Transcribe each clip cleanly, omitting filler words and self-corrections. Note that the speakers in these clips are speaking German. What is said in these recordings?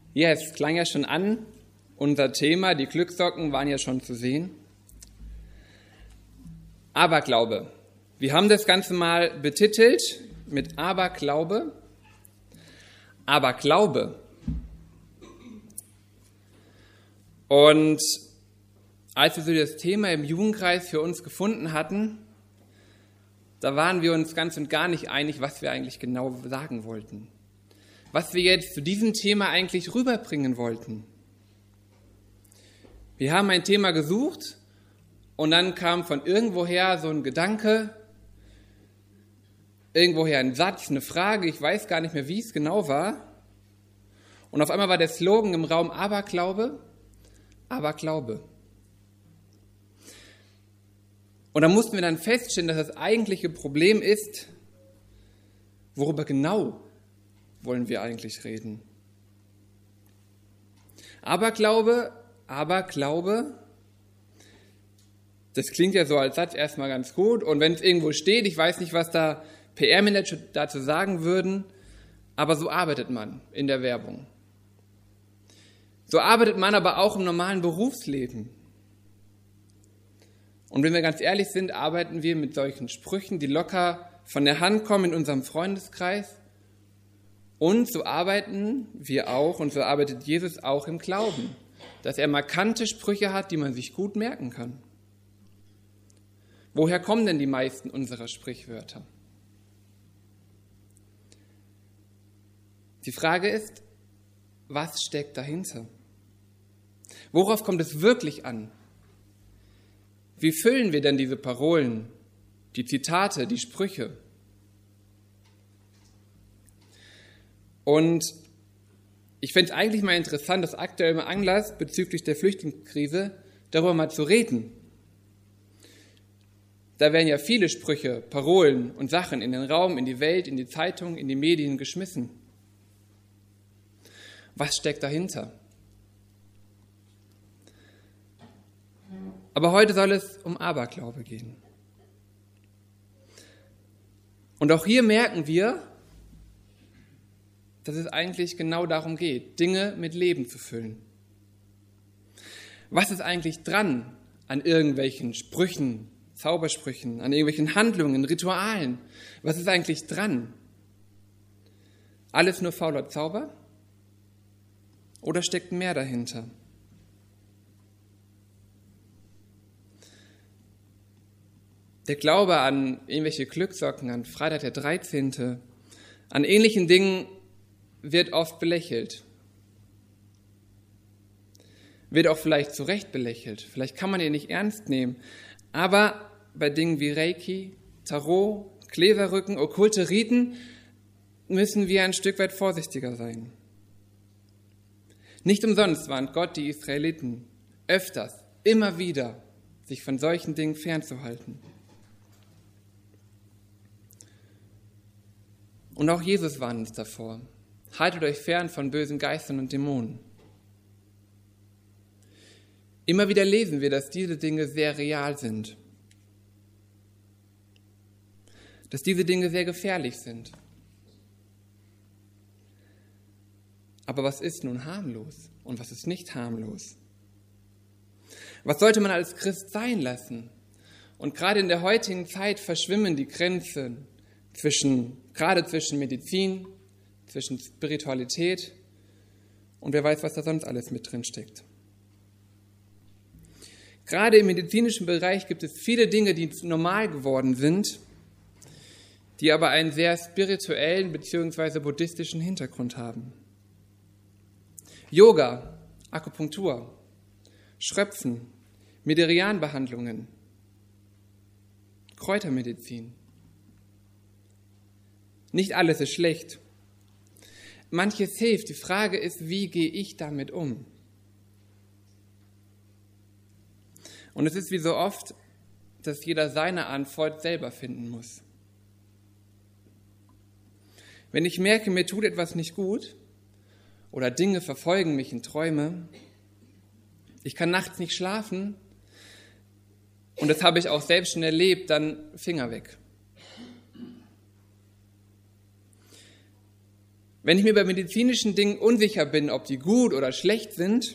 Ja, es klang ja schon an, unser Thema, die Glückssocken waren ja schon zu sehen. Aberglaube. Wir haben das Ganze mal betitelt mit Aberglaube. Aberglaube. Und als wir so das Thema im Jugendkreis für uns gefunden hatten, da waren wir uns ganz und gar nicht einig, was wir eigentlich genau sagen wollten. Was wir jetzt zu diesem Thema eigentlich rüberbringen wollten. Wir haben ein Thema gesucht und dann kam von irgendwoher so ein Gedanke, irgendwoher ein Satz, eine Frage, ich weiß gar nicht mehr, wie es genau war. Und auf einmal war der Slogan im Raum Aberglaube, Aberglaube. Und da mussten wir dann feststellen, dass das eigentliche Problem ist, worüber genau wollen wir eigentlich reden. Aberglaube, das klingt ja so als Satz erstmal ganz gut. Und wenn es irgendwo steht, ich weiß nicht, was da PR-Manager dazu sagen würden, aber so arbeitet man in der Werbung. So arbeitet man aber auch im normalen Berufsleben. Und wenn wir ganz ehrlich sind, arbeiten wir mit solchen Sprüchen, die locker von der Hand kommen in unserem Freundeskreis. Und so arbeiten wir auch und so arbeitet Jesus auch im Glauben, dass er markante Sprüche hat, die man sich gut merken kann. Woher kommen denn die meisten unserer Sprichwörter? Die Frage ist, was steckt dahinter? Worauf kommt es wirklich an? Wie füllen wir denn diese Parolen, die Zitate, die Sprüche? Und ich fände es eigentlich mal interessant, das aktuelle Anlass bezüglich der Flüchtlingskrise darüber mal zu reden. Da werden ja viele Sprüche, Parolen und Sachen in den Raum, in die Welt, in die Zeitung, in die Medien geschmissen. Was steckt dahinter? Aber heute soll es um Aberglaube gehen. Und auch hier merken wir, dass es eigentlich genau darum geht, Dinge mit Leben zu füllen. Was ist eigentlich dran an irgendwelchen Sprüchen, Zaubersprüchen, an irgendwelchen Handlungen, Ritualen? Was ist eigentlich dran? Alles nur fauler Zauber? Oder steckt mehr dahinter? Der Glaube an irgendwelche Glückssocken, an Freitag der 13., an ähnlichen Dingen wird oft belächelt. Wird auch vielleicht zu Recht belächelt. Vielleicht kann man ihn nicht ernst nehmen. Aber bei Dingen wie Reiki, Tarot, Gläserrücken, okkulte Riten müssen wir ein Stück weit vorsichtiger sein. Nicht umsonst warnt Gott die Israeliten öfters, immer wieder, sich von solchen Dingen fernzuhalten. Und auch Jesus warnt uns davor. Haltet euch fern von bösen Geistern und Dämonen. Immer wieder lesen wir, dass diese Dinge sehr real sind. Dass diese Dinge sehr gefährlich sind. Aber was ist nun harmlos und was ist nicht harmlos? Was sollte man als Christ sein lassen? Und gerade in der heutigen Zeit verschwimmen die Grenzen zwischen Medizin, zwischen Spiritualität und wer weiß, was da sonst alles mit drin steckt. Gerade im medizinischen Bereich gibt es viele Dinge, die normal geworden sind, die aber einen sehr spirituellen bzw. buddhistischen Hintergrund haben. Yoga, Akupunktur, Schröpfen, Meridianbehandlungen, Kräutermedizin. Nicht alles ist schlecht. Manches hilft. Die Frage ist, wie gehe ich damit um? Und es ist wie so oft, dass jeder seine Antwort selber finden muss. Wenn ich merke, mir tut etwas nicht gut oder Dinge verfolgen mich in Träume, ich kann nachts nicht schlafen und das habe ich auch selbst schon erlebt, dann Finger weg. Wenn ich mir bei medizinischen Dingen unsicher bin, ob die gut oder schlecht sind,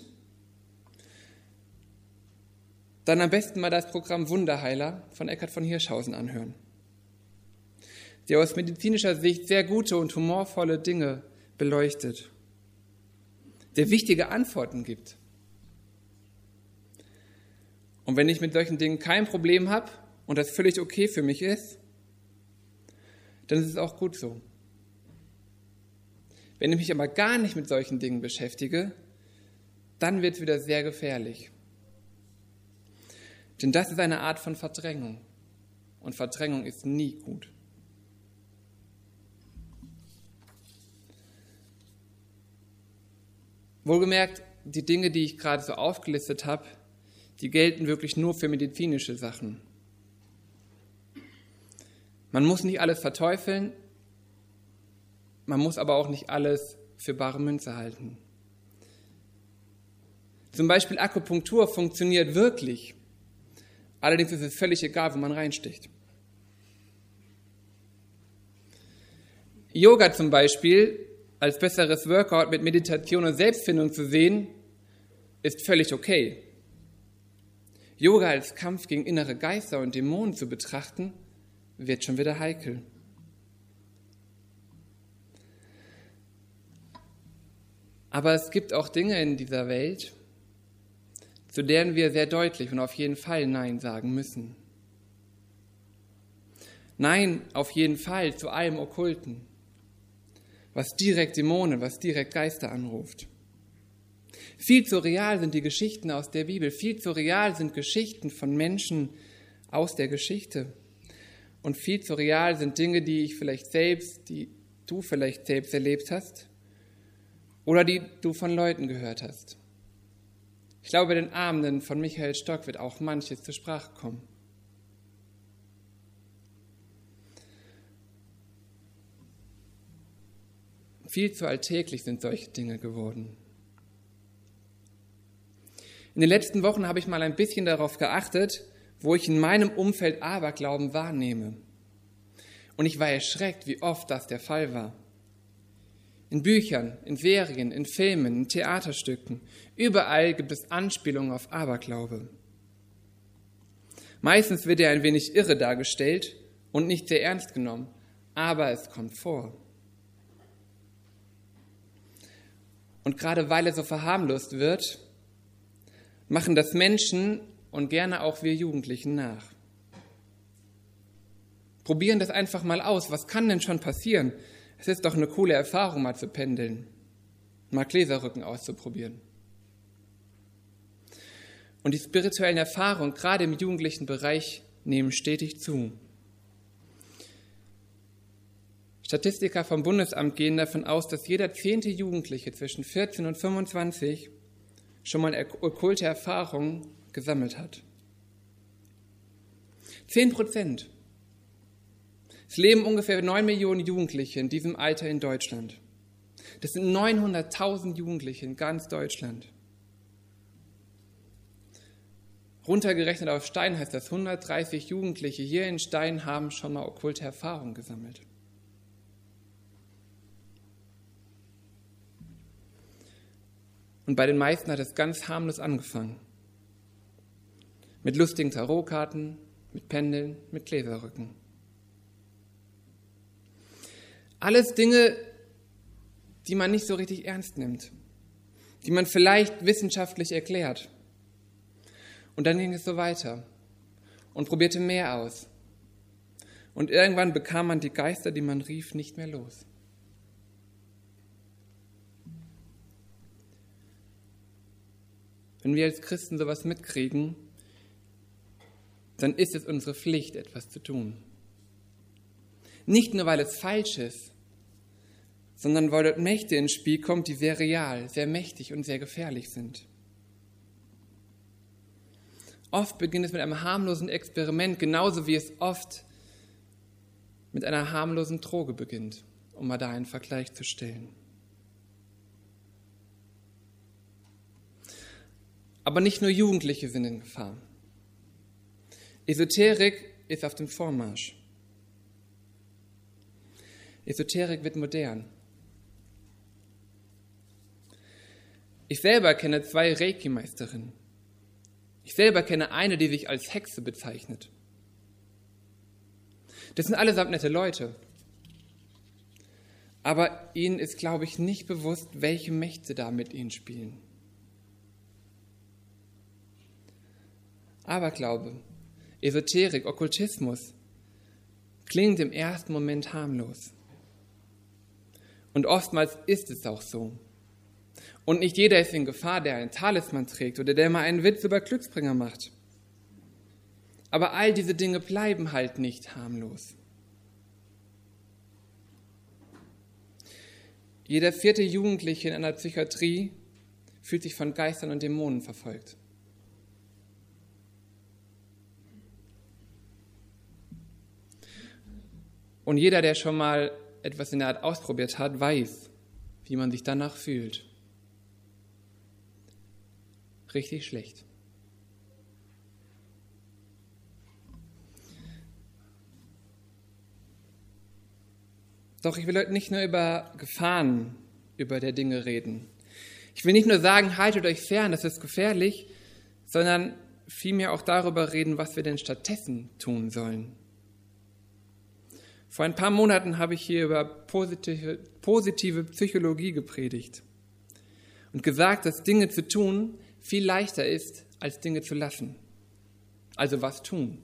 dann am besten mal das Programm Wunderheiler von Eckhard von Hirschhausen anhören, der aus medizinischer Sicht sehr gute und humorvolle Dinge beleuchtet, der wichtige Antworten gibt. Und wenn ich mit solchen Dingen kein Problem habe und das völlig okay für mich ist, dann ist es auch gut so. Wenn ich mich aber gar nicht mit solchen Dingen beschäftige, dann wird es wieder sehr gefährlich. Denn das ist eine Art von Verdrängung. Und Verdrängung ist nie gut. Wohlgemerkt, die Dinge, die ich gerade so aufgelistet habe, die gelten wirklich nur für medizinische Sachen. Man muss nicht alles verteufeln, man muss aber auch nicht alles für bare Münze halten. Zum Beispiel Akupunktur funktioniert wirklich. Allerdings ist es völlig egal, wo man reinsticht. Yoga zum Beispiel als besseres Workout mit Meditation und Selbstfindung zu sehen, ist völlig okay. Yoga als Kampf gegen innere Geister und Dämonen zu betrachten, wird schon wieder heikel. Aber es gibt auch Dinge in dieser Welt, zu denen wir sehr deutlich und auf jeden Fall Nein sagen müssen. Nein, auf jeden Fall zu allem Okkulten, was direkt Dämonen, was direkt Geister anruft. Viel zu real sind die Geschichten aus der Bibel, viel zu real sind Geschichten von Menschen aus der Geschichte. Und viel zu real sind Dinge, die du vielleicht selbst erlebt hast oder die du von Leuten gehört hast. Ich glaube, bei den Abenden von Michael Stock wird auch manches zur Sprache kommen. Viel zu alltäglich sind solche Dinge geworden. In den letzten Wochen habe ich mal ein bisschen darauf geachtet, wo ich in meinem Umfeld Aberglauben wahrnehme. Und ich war erschreckt, wie oft das der Fall war. In Büchern, in Serien, in Filmen, in Theaterstücken, überall gibt es Anspielungen auf Aberglaube. Meistens wird er ein wenig irre dargestellt und nicht sehr ernst genommen, aber es kommt vor. Und gerade weil er so verharmlost wird, machen das Menschen und gerne auch wir Jugendlichen nach. Probieren das einfach mal aus. Was kann denn schon passieren? Es ist doch eine coole Erfahrung, mal zu pendeln, mal Gläserrücken auszuprobieren. Und die spirituellen Erfahrungen, gerade im jugendlichen Bereich, nehmen stetig zu. Statistiker vom Bundesamt gehen davon aus, dass jeder 10. Jugendliche zwischen 14 und 25 schon mal okkulte Erfahrungen gesammelt hat. 10%. Es leben ungefähr 9 Millionen Jugendliche in diesem Alter in Deutschland. Das sind 900.000 Jugendliche in ganz Deutschland. Runtergerechnet auf Stein heißt das, 130 Jugendliche hier in Stein haben schon mal okkulte Erfahrungen gesammelt. Und bei den meisten hat es ganz harmlos angefangen. Mit lustigen Tarotkarten, mit Pendeln, mit Gläserrücken. Alles Dinge, die man nicht so richtig ernst nimmt, die man vielleicht wissenschaftlich erklärt. Und dann ging es so weiter und probierte mehr aus. Und irgendwann bekam man die Geister, die man rief, nicht mehr los. Wenn wir als Christen sowas mitkriegen, dann ist es unsere Pflicht, etwas zu tun. Nicht nur, weil es falsch ist, sondern weil dort Mächte ins Spiel kommen, die sehr real, sehr mächtig und sehr gefährlich sind. Oft beginnt es mit einem harmlosen Experiment, genauso wie es oft mit einer harmlosen Droge beginnt, um mal da einen Vergleich zu stellen. Aber nicht nur Jugendliche sind in Gefahr. Esoterik ist auf dem Vormarsch. Esoterik wird modern. Ich selber kenne 2 Reiki-Meisterinnen. Ich selber kenne eine, die sich als Hexe bezeichnet. Das sind allesamt nette Leute. Aber ihnen ist, glaube ich, nicht bewusst, welche Mächte da mit ihnen spielen. Aberglaube, Esoterik, Okkultismus klingt im ersten Moment harmlos. Und oftmals ist es auch so. Und nicht jeder ist in Gefahr, der einen Talisman trägt oder der mal einen Witz über Glücksbringer macht. Aber all diese Dinge bleiben halt nicht harmlos. Jeder 4. Jugendliche in einer Psychiatrie fühlt sich von Geistern und Dämonen verfolgt. Und jeder, der schon mal etwas in der Art ausprobiert hat, weiß, wie man sich danach fühlt. Richtig schlecht. Doch ich will heute nicht nur über Gefahren über der Dinge reden. Ich will nicht nur sagen, haltet euch fern, das ist gefährlich, sondern vielmehr auch darüber reden, was wir denn stattdessen tun sollen. Vor ein paar Monaten habe ich hier über positive Psychologie gepredigt und gesagt, dass Dinge zu tun viel leichter ist, als Dinge zu lassen. Also was tun?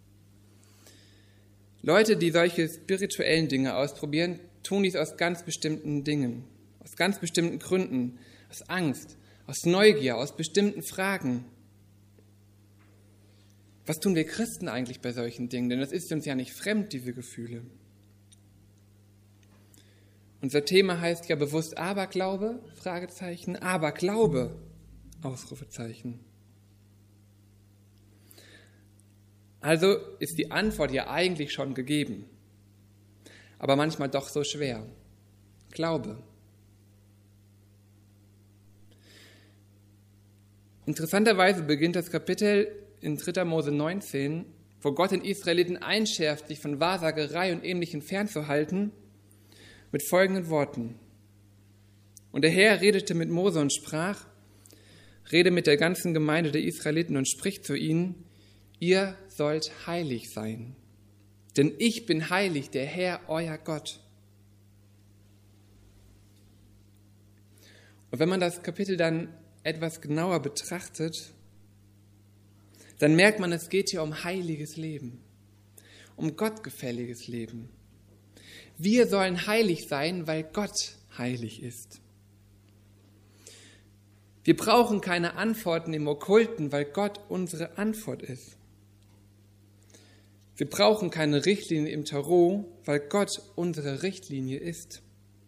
Leute, die solche spirituellen Dinge ausprobieren, tun dies aus ganz bestimmten Dingen, aus ganz bestimmten Gründen, aus Angst, aus Neugier, aus bestimmten Fragen. Was tun wir Christen eigentlich bei solchen Dingen? Denn das ist uns ja nicht fremd, diese Gefühle. Unser Thema heißt ja bewusst Aberglaube, Fragezeichen, Aberglaube, Ausrufezeichen. Also ist die Antwort ja eigentlich schon gegeben, aber manchmal doch so schwer. Glaube. Interessanterweise beginnt das Kapitel in 3. Mose 19, wo Gott den Israeliten einschärft, sich von Wahrsagerei und Ähnlichem fernzuhalten, mit folgenden Worten. Und der Herr redete mit Mose und sprach, rede mit der ganzen Gemeinde der Israeliten und sprich zu ihnen, ihr sollt heilig sein, denn ich bin heilig, der Herr, euer Gott. Und wenn man das Kapitel dann etwas genauer betrachtet, dann merkt man, es geht hier um heiliges Leben, um gottgefälliges Leben. Wir sollen heilig sein, weil Gott heilig ist. Wir brauchen keine Antworten im Okkulten, weil Gott unsere Antwort ist. Wir brauchen keine Richtlinie im Tarot, weil Gott unsere Richtlinie ist.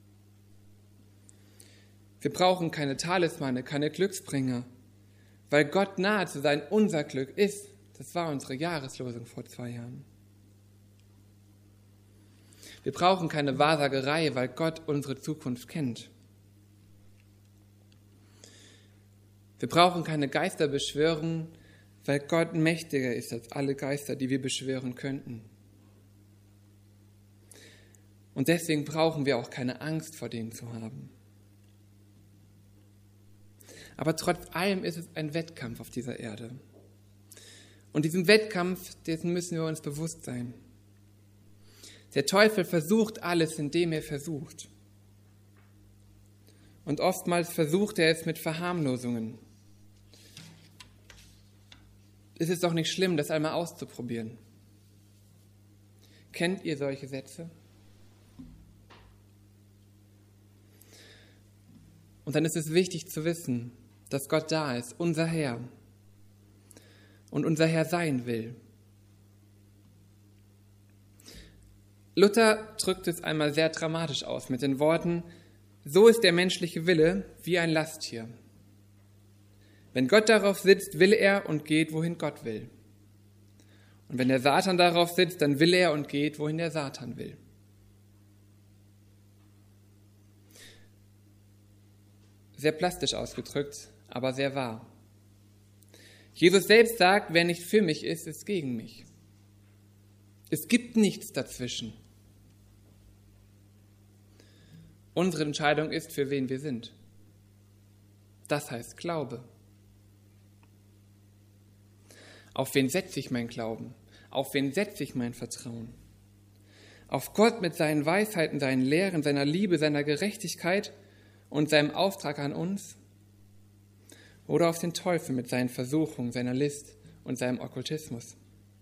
Wir brauchen keine Talismane, keine Glücksbringer, weil Gott nahe zu sein unser Glück ist. Das war unsere Jahreslosung vor 2 Jahren. Wir brauchen keine Wahrsagerei, weil Gott unsere Zukunft kennt. Wir brauchen keine Geister beschwören, weil Gott mächtiger ist als alle Geister, die wir beschwören könnten. Und deswegen brauchen wir auch keine Angst vor denen zu haben. Aber trotz allem ist es ein Wettkampf auf dieser Erde. Und diesem Wettkampf, dessen müssen wir uns bewusst sein. Der Teufel versucht alles, indem er versucht. Und oftmals versucht er es mit Verharmlosungen. Es ist doch nicht schlimm, das einmal auszuprobieren. Kennt ihr solche Sätze? Und dann ist es wichtig zu wissen, dass Gott da ist, unser Herr. Und unser Herr sein will. Luther drückt es einmal sehr dramatisch aus mit den Worten, so ist der menschliche Wille wie ein Lasttier. Wenn Gott darauf sitzt, will er und geht, wohin Gott will. Und wenn der Satan darauf sitzt, dann will er und geht, wohin der Satan will. Sehr plastisch ausgedrückt, aber sehr wahr. Jesus selbst sagt, wer nicht für mich ist, ist gegen mich. Es gibt nichts dazwischen. Unsere Entscheidung ist, für wen wir sind. Das heißt Glaube. Auf wen setze ich meinen Glauben? Auf wen setze ich mein Vertrauen? Auf Gott mit seinen Weisheiten, seinen Lehren, seiner Liebe, seiner Gerechtigkeit und seinem Auftrag an uns? Oder auf den Teufel mit seinen Versuchungen, seiner List und seinem Okkultismus?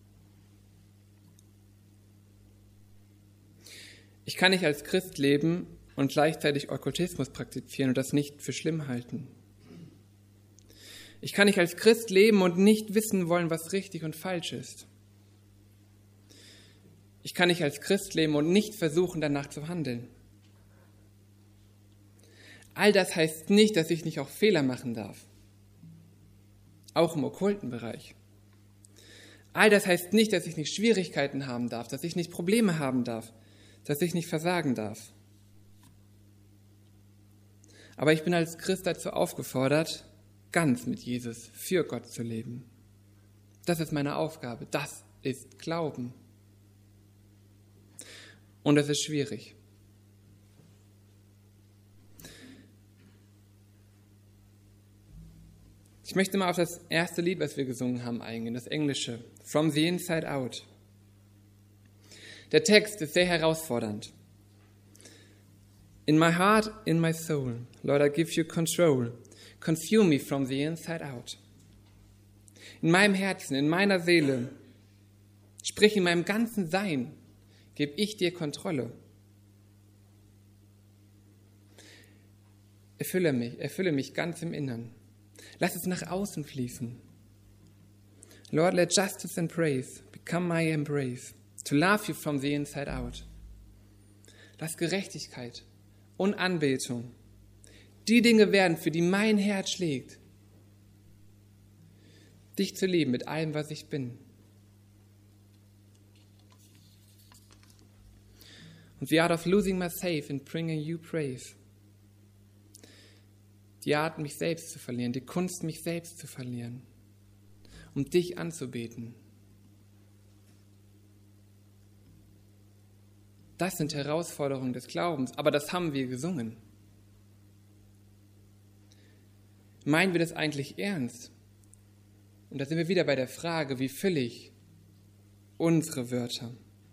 Ich kann nicht als Christ leben und gleichzeitig Okkultismus praktizieren und das nicht für schlimm halten. Ich kann nicht als Christ leben und nicht wissen wollen, was richtig und falsch ist. Ich kann nicht als Christ leben und nicht versuchen, danach zu handeln. All das heißt nicht, dass ich nicht auch Fehler machen darf. Auch im okkulten Bereich. All das heißt nicht, dass ich nicht Schwierigkeiten haben darf, dass ich nicht Probleme haben darf, dass ich nicht versagen darf. Aber ich bin als Christ dazu aufgefordert, ganz mit Jesus für Gott zu leben. Das ist meine Aufgabe. Das ist Glauben. Und es ist schwierig. Ich möchte mal auf das erste Lied, was wir gesungen haben, eingehen, das englische, From the Inside Out. Der Text ist sehr herausfordernd. In my heart, in my soul, Lord, I give you control. Consume me from the inside out. In meinem Herzen, in meiner Seele, sprich in meinem ganzen Sein, gebe ich dir Kontrolle. Erfülle mich ganz im Innern. Lass es nach außen fließen. Lord, let justice and praise become my embrace, to love you from the inside out. Lass Gerechtigkeit und Anbetung die Dinge werden, für die mein Herz schlägt. Dich zu lieben mit allem, was ich bin. Und the art of losing myself and bringing you praise. Die Art, mich selbst zu verlieren, die Kunst, mich selbst zu verlieren, um dich anzubeten. Das sind Herausforderungen des Glaubens, aber das haben wir gesungen. Meinen wir das eigentlich ernst? Und da sind wir wieder bei der Frage, wie fülle ich unsere Wörter?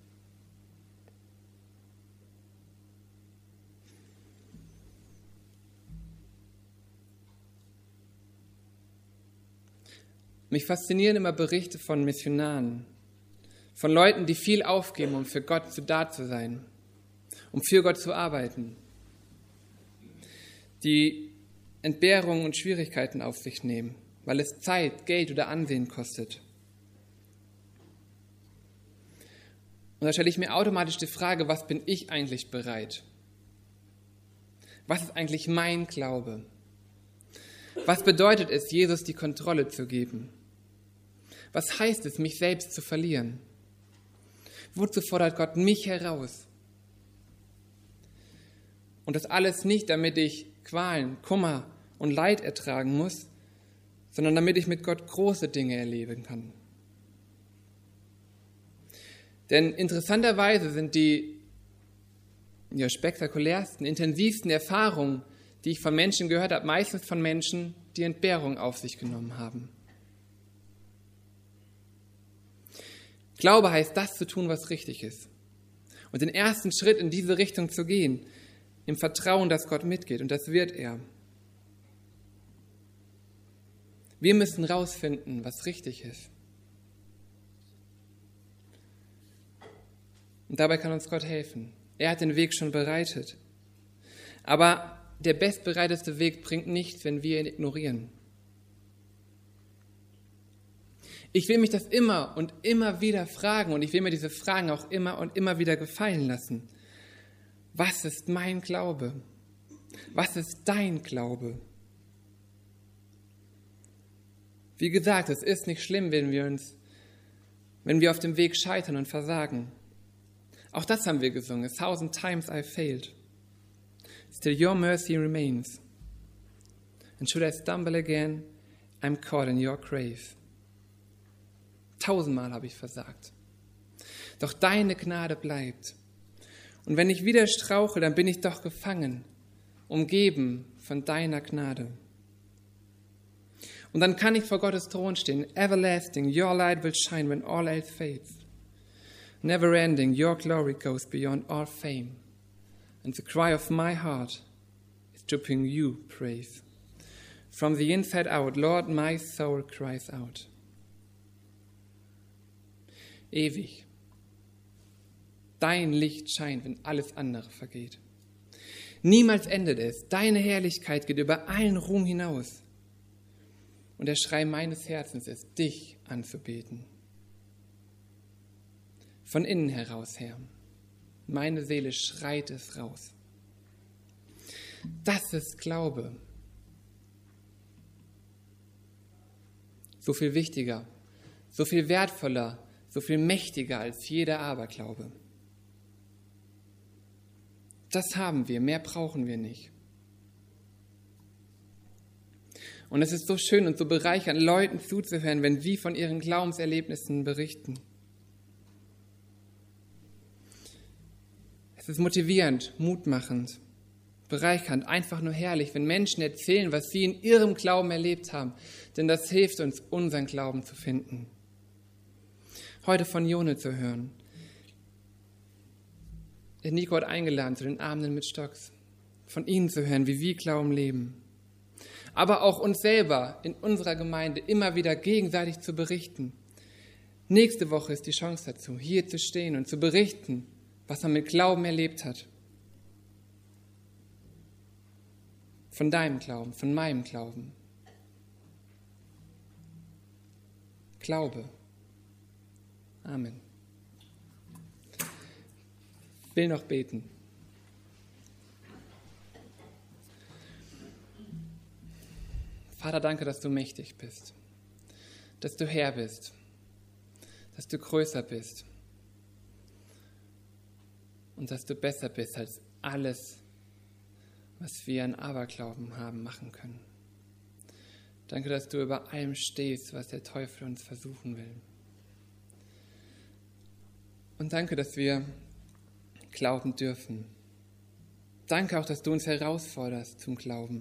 Mich faszinieren immer Berichte von Missionaren, von Leuten, die viel aufgeben, um für Gott da zu sein, um für Gott zu arbeiten, die Entbehrungen und Schwierigkeiten auf sich nehmen, weil es Zeit, Geld oder Ansehen kostet. Und da stelle ich mir automatisch die Frage, was bin ich eigentlich bereit? Was ist eigentlich mein Glaube? Was bedeutet es, Jesus die Kontrolle zu geben? Was heißt es, mich selbst zu verlieren? Wozu fordert Gott mich heraus? Und das alles nicht, damit ich Qualen, Kummer und Leid ertragen muss, sondern damit ich mit Gott große Dinge erleben kann. Denn interessanterweise sind die spektakulärsten, intensivsten Erfahrungen, die ich von Menschen gehört habe, meistens von Menschen, die Entbehrung auf sich genommen haben. Glaube heißt, das zu tun, was richtig ist. Und den ersten Schritt in diese Richtung zu gehen, im Vertrauen, dass Gott mitgeht. Und das wird er. Wir müssen rausfinden, was richtig ist. Und dabei kann uns Gott helfen. Er hat den Weg schon bereitet. Aber der bestbereiteste Weg bringt nichts, wenn wir ihn ignorieren. Ich will mich das immer und immer wieder fragen und ich will mir diese Fragen auch immer und immer wieder gefallen lassen. Was ist mein Glaube? Was ist dein Glaube? Wie gesagt, es ist nicht schlimm, wenn wir auf dem Weg scheitern und versagen. Auch das haben wir gesungen. 1000 times I failed. Still your mercy remains. And should I stumble again, I'm caught in your grace. 1000-mal habe ich versagt. Doch deine Gnade bleibt. Und wenn ich wieder strauche, dann bin ich doch gefangen, umgeben von deiner Gnade. Und dann kann ich vor Gottes Thron stehen. Everlasting, your light will shine when all else fades. Never ending, your glory goes beyond all fame. And the cry of my heart is to bring you praise. From the inside out, Lord, my soul cries out. Ewig. Dein Licht scheint, wenn alles andere vergeht. Niemals endet es. Deine Herrlichkeit geht über allen Ruhm hinaus. Und der Schrei meines Herzens ist, dich anzubeten. Von innen heraus, Herr. Meine Seele schreit es raus. Das ist Glaube. So viel wichtiger, so viel wertvoller, so viel mächtiger als jeder Aberglaube. Das haben wir, mehr brauchen wir nicht. Und es ist so schön und so bereichernd, Leuten zuzuhören, wenn sie von ihren Glaubenserlebnissen berichten. Es ist motivierend, mutmachend, bereichernd, einfach nur herrlich, wenn Menschen erzählen, was sie in ihrem Glauben erlebt haben. Denn das hilft uns, unseren Glauben zu finden. Heute von Jone zu hören. Der Nico hat eingeladen zu den Abenden mit Stocks. Von ihnen zu hören, wie wir Glauben leben. Aber auch uns selber in unserer Gemeinde immer wieder gegenseitig zu berichten. Nächste Woche ist die Chance dazu, hier zu stehen und zu berichten, was man mit Glauben erlebt hat. Von deinem Glauben, von meinem Glauben. Glaube. Amen. Ich will noch beten. Vater, danke, dass du mächtig bist, dass du Herr bist, dass du größer bist und dass du besser bist als alles, was wir an Aberglauben haben machen können. Danke, dass du über allem stehst, was der Teufel uns versuchen will. Und danke, dass wir glauben dürfen. Danke auch, dass du uns herausforderst zum Glauben.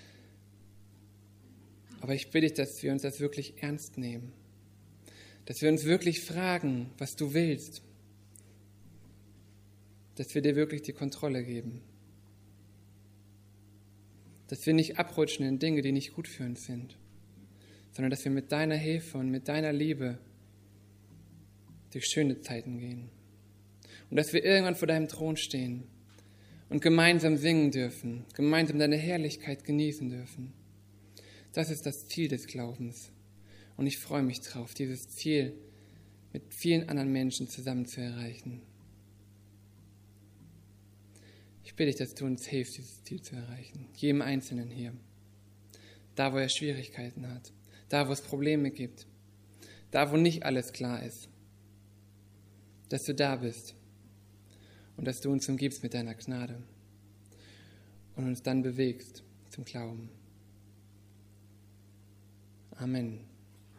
Aber ich bitte dich, dass wir uns das wirklich ernst nehmen. Dass wir uns wirklich fragen, was du willst. Dass wir dir wirklich die Kontrolle geben. Dass wir nicht abrutschen in Dinge, die nicht gut für uns sind. Sondern dass wir mit deiner Hilfe und mit deiner Liebe durch schöne Zeiten gehen. Und dass wir irgendwann vor deinem Thron stehen und gemeinsam singen dürfen, gemeinsam deine Herrlichkeit genießen dürfen. Das ist das Ziel des Glaubens. Und ich freue mich drauf, dieses Ziel mit vielen anderen Menschen zusammen zu erreichen. Ich bitte dich, dass du uns hilfst, dieses Ziel zu erreichen. Jedem Einzelnen hier. Da, wo er Schwierigkeiten hat. Da, wo es Probleme gibt. Da, wo nicht alles klar ist. Dass du da bist. Und dass du uns umgibst mit deiner Gnade. Und uns dann bewegst zum Glauben. Amen.